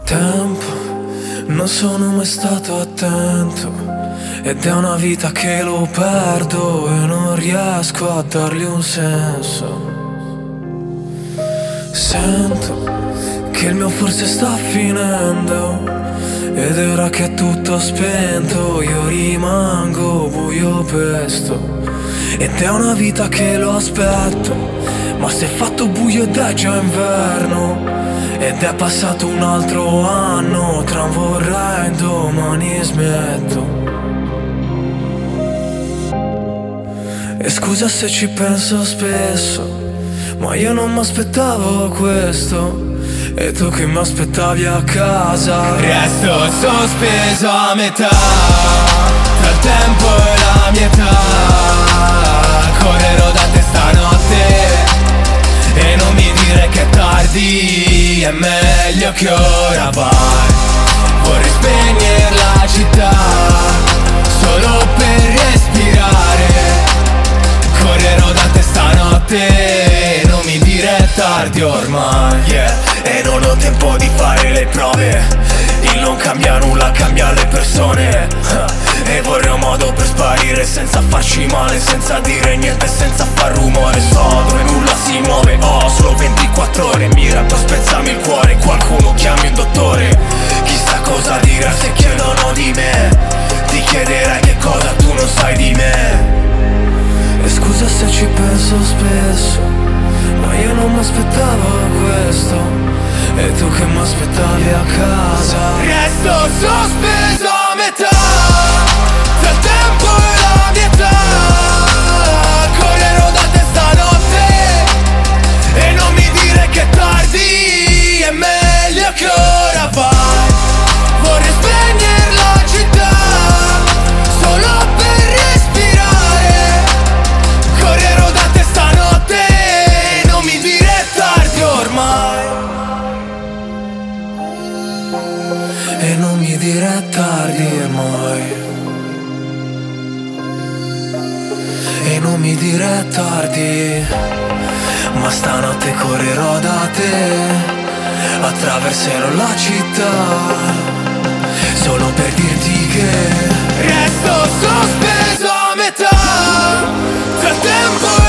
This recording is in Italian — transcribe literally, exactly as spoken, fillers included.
Tempo, non sono mai stato attento, ed è una vita che lo perdo e non riesco a dargli un senso. Sento che il mio forse sta finendo, ed ora che è tutto spento io rimango buio pesto. Ed è una vita che lo aspetto, ma se è fatto buio ed è già inverno, ed è passato un altro anno tra un vorrei e domani smetto. E scusa se ci penso spesso, ma io non mi aspettavo questo. E tu che mi aspettavi a casa? Resto sospeso a metà tra il tempo e la mia età. Correrò da te stanotte e non mi dire che è tardi, è meglio che ora vai. Vorrei spegnere la città solo per respirare. Correrò da te stanotte e non mi dire è tardi ormai, yeah. E non ho tempo di fare le prove, il non cambia nulla, cambia le persone. E vorrei un modo per sparire senza farci male, senza dire niente, senza far rumore. So dove nulla si muove, ho solo ventiquattro ore. Mi rappo, spezzami il cuore, qualcuno chiami un dottore. Chissà cosa dirà se chiedono di me, ti chiederai che cosa tu non sai di me. E scusa se ci penso spesso, ma io non mi aspettavo questo. E tu che mi aspettavi a casa? Resto sospeso a metà tra il tempo e la mia età. Correrò da te stanotte e non mi dire che è tardi, è meglio che ora vai. Vorrei spegnere la città solo per respirare. Correrò da te stanotte e non mi dire è tardi ormai. E non mi dire è tardi ormai. E non mi dire è tardi, ma stanotte correrò da te, attraverserò la città solo per dirti che resto sospeso a metà tra il tempo